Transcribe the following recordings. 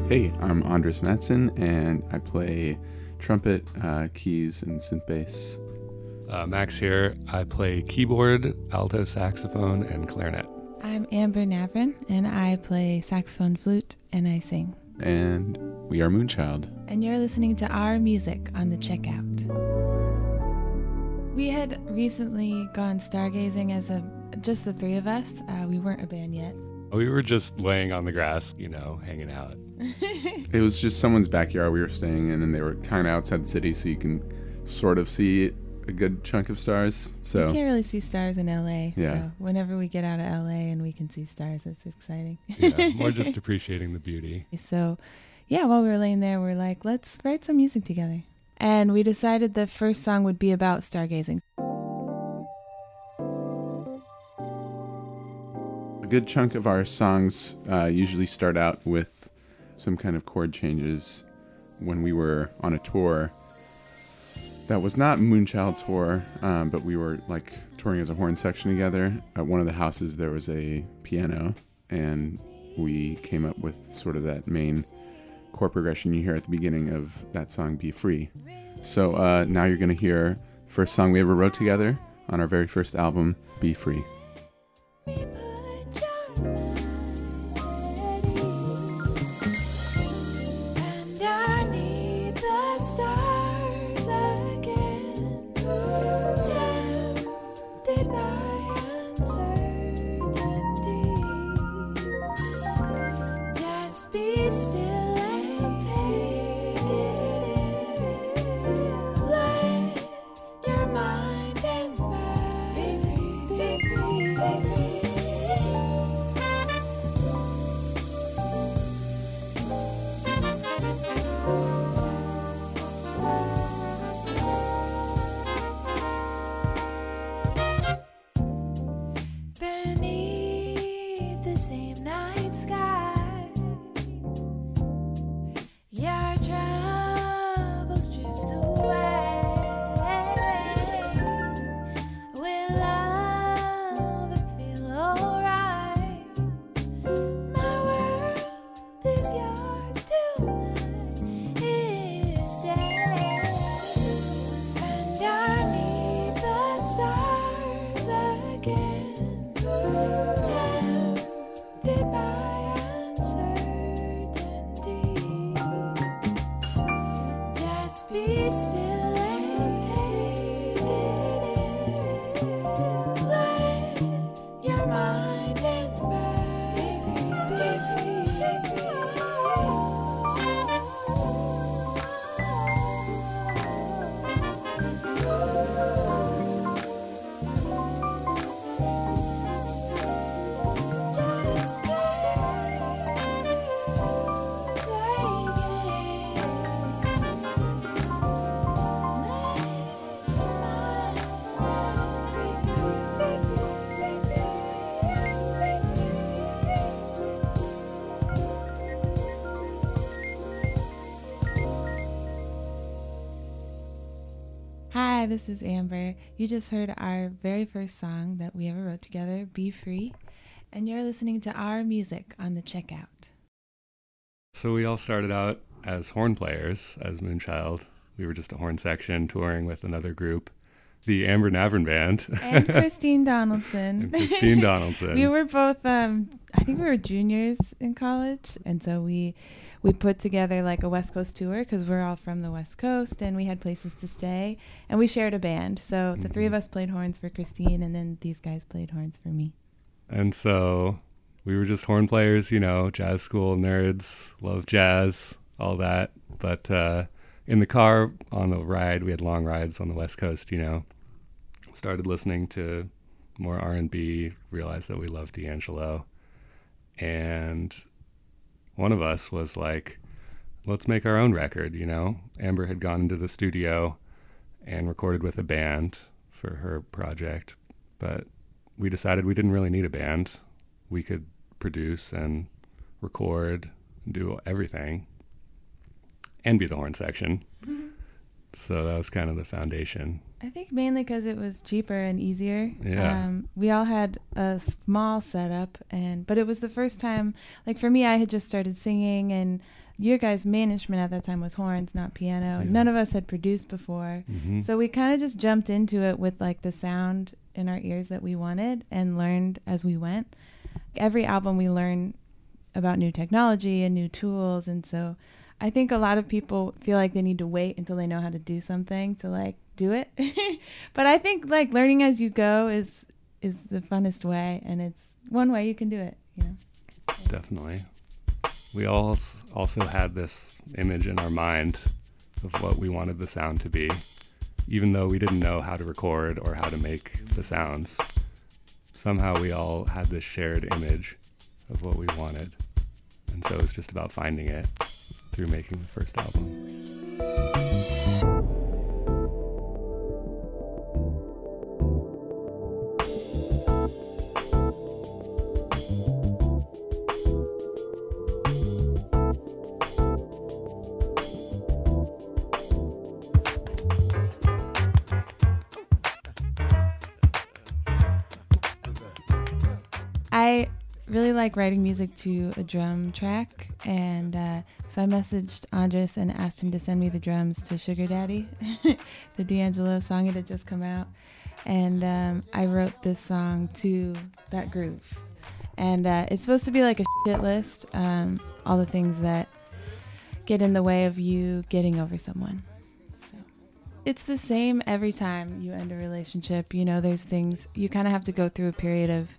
Hey, I'm Andres Matson, and I play trumpet, keys, and synth bass. Max here. I play keyboard, alto saxophone, and clarinet. I'm Amber Navran, and I play saxophone, flute, and I sing. And we are Moonchild. And you're listening to our music on the Checkout. We had recently gone stargazing as just the three of us. We weren't a band yet. We were just laying on the grass, hanging out. It was just someone's backyard we were staying in, and they were kind of outside the city, so you can sort of see a good chunk of stars. So you can't really see stars in LA. Yeah. So whenever we get out of LA and we can see stars, it's exciting. Yeah, more just appreciating the beauty. So, yeah, while we were laying there, we're like, let's write some music together. And we decided the first song would be about stargazing. a good chunk of our songs usually start out with some kind of chord changes. When we were on a tour that was not Moonchild tour, but we were like touring as a horn section together. At one of the houses there was a piano, and we came up with sort of that main chord progression you hear at the beginning of that song, Be Free. So now you're going to hear the first song we ever wrote together on our very first album, Be Free. Hi, this is Amber. You just heard our very first song that we ever wrote together, Be Free, and you're listening to our music on the Checkout. So we all started out as horn players, as Moonchild. We were just a horn section touring with another group, the Amber Navran Band. And Christine Donaldson. We were both, I think we were juniors in college, and so we put together like a West Coast tour because we're all from the West Coast and we had places to stay, and we shared a band. So the three of us played horns for Christine, and then these guys played horns for me. And so we were just horn players, jazz school nerds, love jazz, all that. But in the car on the ride, we had long rides on the West Coast, started listening to more R&B, realized that we loved D'Angelo. And one of us was like, let's make our own record, Amber had gone into the studio and recorded with a band for her project, but we decided we didn't really need a band. We could produce and record and do everything and be the horn section. Mm-hmm. So that was kind of the foundation. I think mainly because it was cheaper and easier. Yeah. We all had a small setup, but it was the first time, like for me, I had just started singing and your guys' main instrument at that time was horns, not piano. None of us had produced before. So we kind of just jumped into it with like the sound in our ears that we wanted and learned as we went. Every album we learn about new technology and new tools, and so I think a lot of people feel like they need to wait until they know how to do something to like do it. But I think like learning as you go is the funnest way, and it's one way you can do it, you know. Definitely. We all also had this image in our mind of what we wanted the sound to be, even though we didn't know how to record or how to make the sounds. Somehow we all had this shared image of what we wanted, and so it's just about finding it through making the first album. I really like writing music to a drum track, and so I messaged Andres and asked him to send me the drums to Sugar Daddy, the D'Angelo song. It had just come out, and I wrote this song to that groove. And it's supposed to be like a shit list, all the things that get in the way of you getting over someone. So it's the same every time you end a relationship. You know, there's things you kind of have to go through a period of,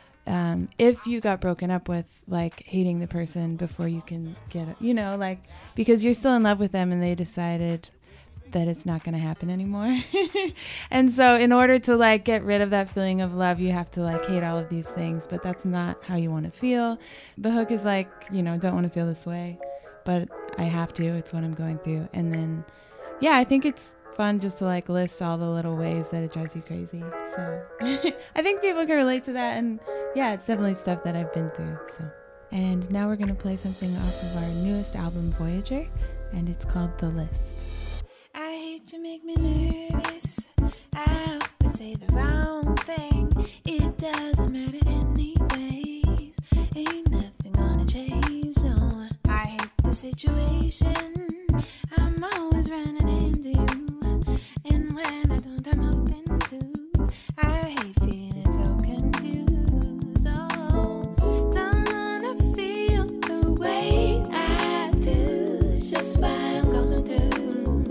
if you got broken up with, like hating the person before you can get, you know, like, because you're still in love with them and they decided that it's not going to happen anymore. And so in order to like get rid of that feeling of love, you have to like hate all of these things, but that's not how you want to feel. The hook is like, you know, don't want to feel this way, but I have to, it's what I'm going through. And then, yeah, I think it's fun just to like list all the little ways that it drives you crazy. So I think people can relate to that, and yeah, it's definitely stuff that I've been through. So, and now we're gonna play something off of our newest album, Voyager, and it's called The List. I hate you, make me nervous. I always say the wrong thing. It doesn't matter anyways. Ain't nothing gonna change, no. I hate the situation. I'm always running into you, and when I don't, I'm open to. I hate feeling so confused. Oh, don't wanna feel the way I do. It's just what I'm going through.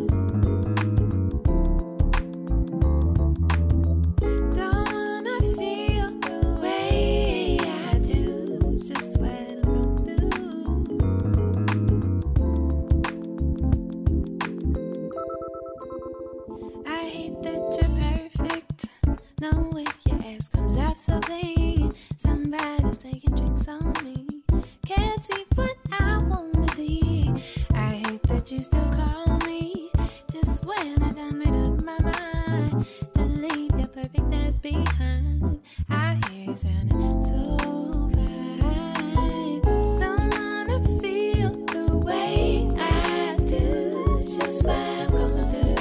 So clean, somebody's taking drinks on me. Can't see what I wanna see. I hate that you still call me just when I done made up my mind to leave your perfect ass behind. I hear you sounding so fine. Don't wanna feel the way I do. It's just what I'm going through.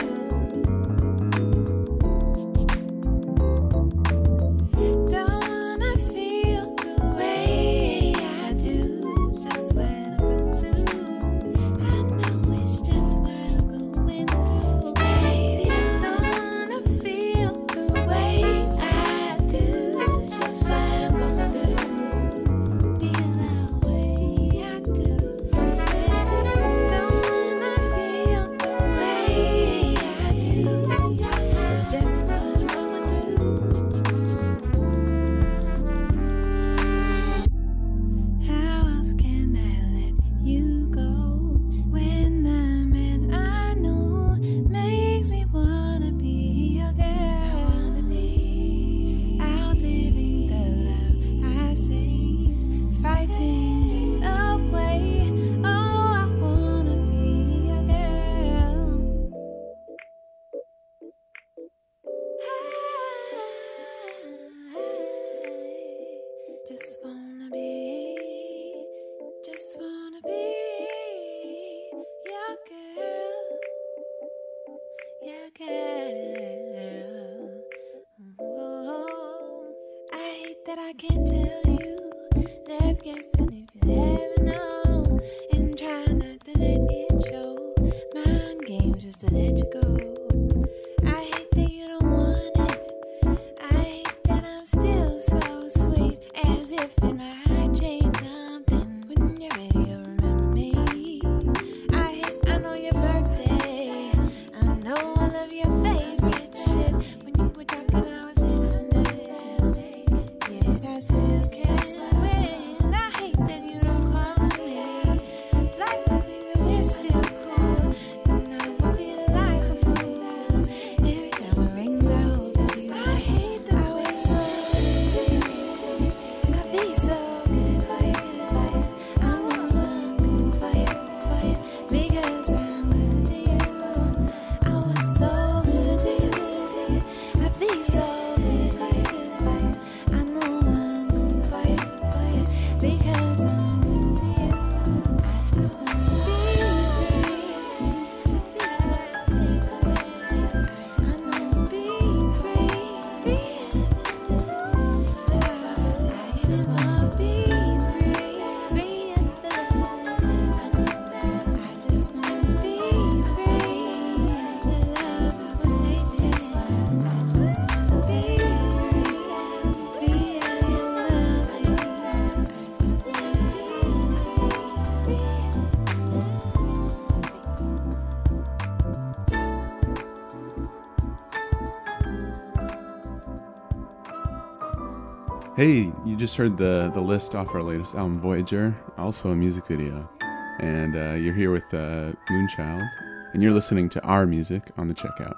I can't tell you, left guessing if you ever know, and try not to it might change something. When you're ready, you'll remember me. I know your birthday. I know all of your favorite shit. When you were talking, I was listening. Yeah, that's okay. When I hate that you don't call me. Like to think that we're still cool. And I will feel like a fool. Every time it rings, I hope it's you. I hate the way so I be so good for you. I'm good for you. Because I'm good to you. I was so good to you. I be so good to you. I know I'm good for you. Because I'm good to you. I just wanna be free. Be so good for you. I just wanna be free. I just wanna be free. I just wanna be free. The love I was saying just one. I just wanna be free. Free as your loving. I just wanna be Hey, you just heard the list off our latest album, Voyager, also a music video. And you're here with Moonchild, and you're listening to our music on the Checkout.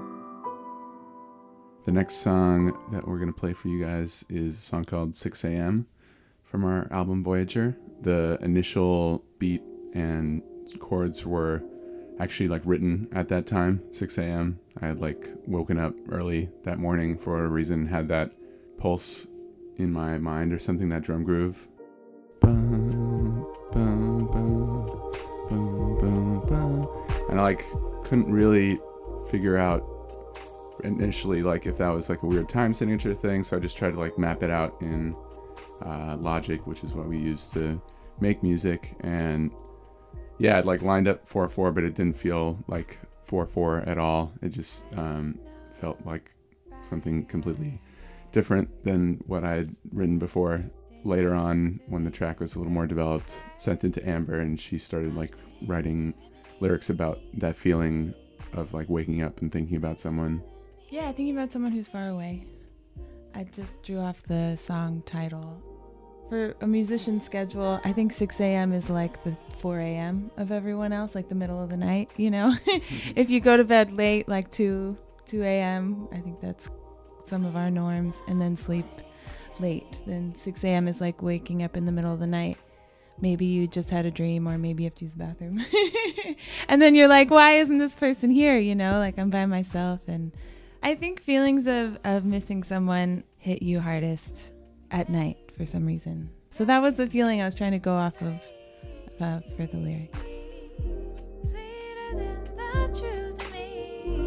The next song that we're going to play for you guys is a song called 6 a.m. from our album Voyager. The initial beat and chords were actually like written at that time, 6 a.m. I had like woken up early that morning for a reason, had that pulse in my mind or something, that drum groove. Bum, bum, bum, bum, bum, bum. And I like couldn't really figure out initially like if that was like a weird time signature thing, so I just tried to like map it out in Logic, which is what we use to make music. And yeah, it like lined up 4/4, but it didn't feel like 4/4 at all. It just felt like something completely different than what I had written before. Later on, when the track was a little more developed, sent it to Amber, and she started like writing lyrics about that feeling of like waking up and thinking about someone. Yeah, thinking about someone who's far away. I just drew off the song title. For a musician's schedule, I think 6 a.m. is like the 4 a.m. of everyone else, like the middle of the night, you know? If you go to bed late, like 2 a.m., I think that's some of our norms, and then sleep late. Then 6 a.m. is like waking up in the middle of the night. Maybe you just had a dream, or maybe you have to use the bathroom. And then you're like, why isn't this person here? You know, like I'm by myself. And I think feelings of missing someone hit you hardest at night for some reason. So that was the feeling I was trying to go off of for the lyrics. sweeter than the truth to me.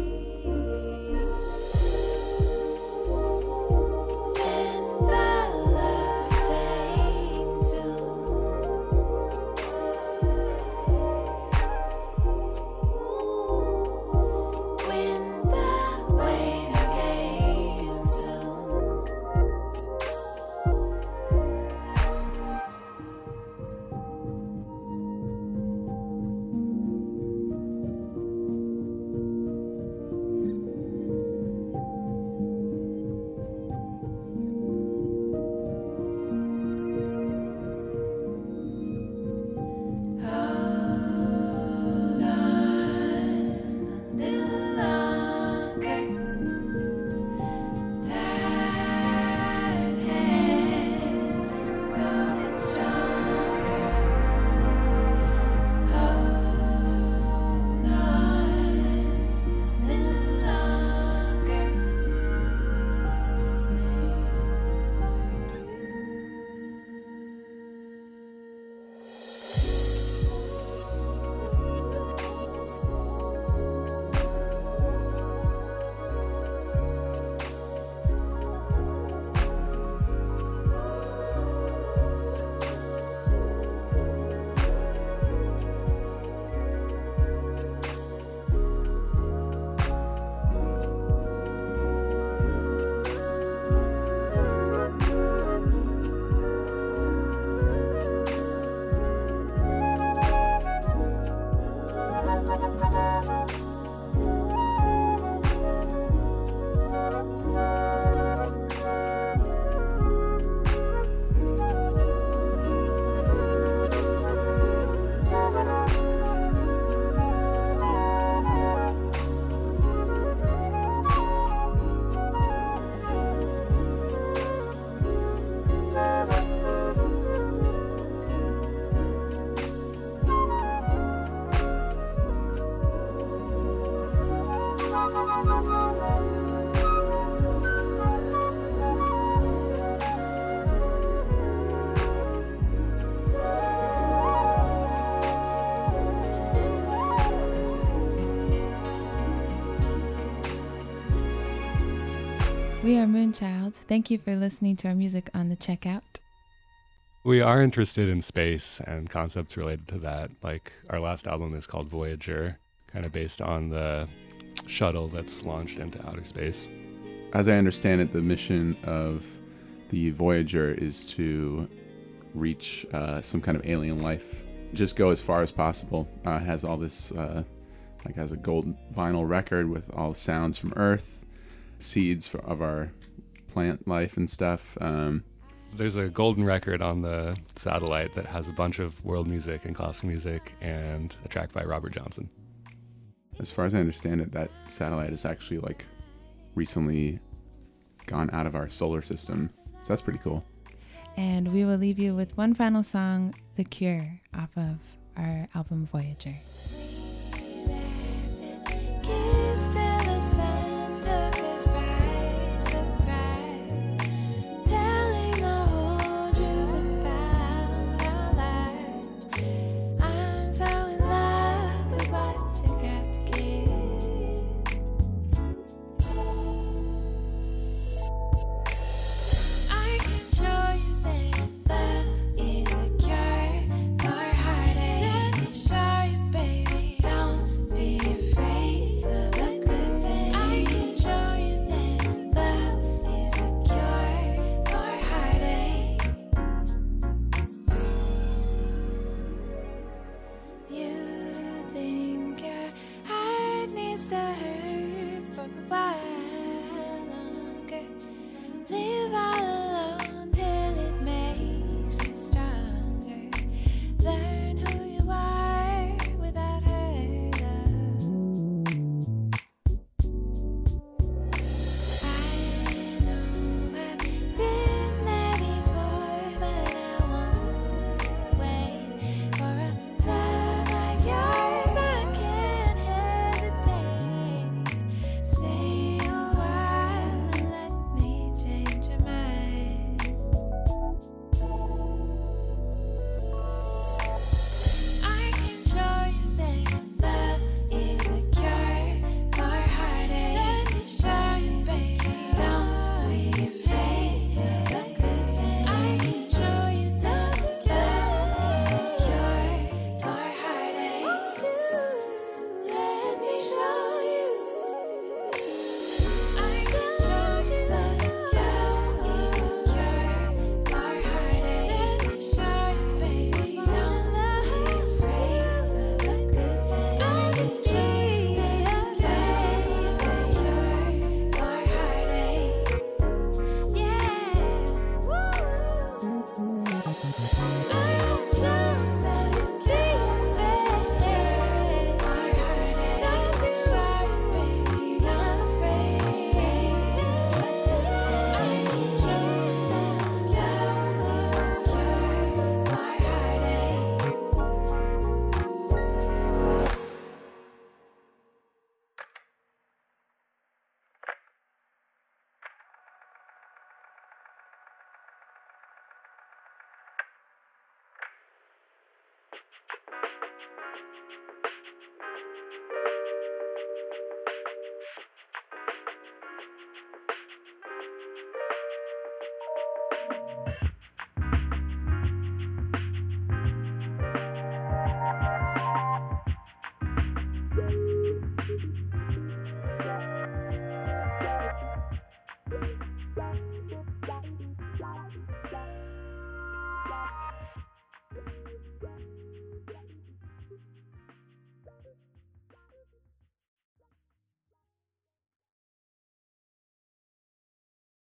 Spend the love saved when the waiter came soon. Moonchild. Thank you for listening to our music on the checkout. We are interested in space and concepts related to that. Like our last album is called Voyager, kind of based on the shuttle that's launched into outer space. As I understand it, the mission of the Voyager is to reach some kind of alien life. Just go as far as possible. It has all this, has a gold vinyl record with all the sounds from Earth, seeds of our plant life and stuff. There's a golden record on the satellite that has a bunch of world music and classical music and a track by Robert Johnson. As far as I understand it, that satellite has actually recently gone out of our solar system. So that's pretty cool. And we will leave you with one final song, The Cure, off of our album Voyager.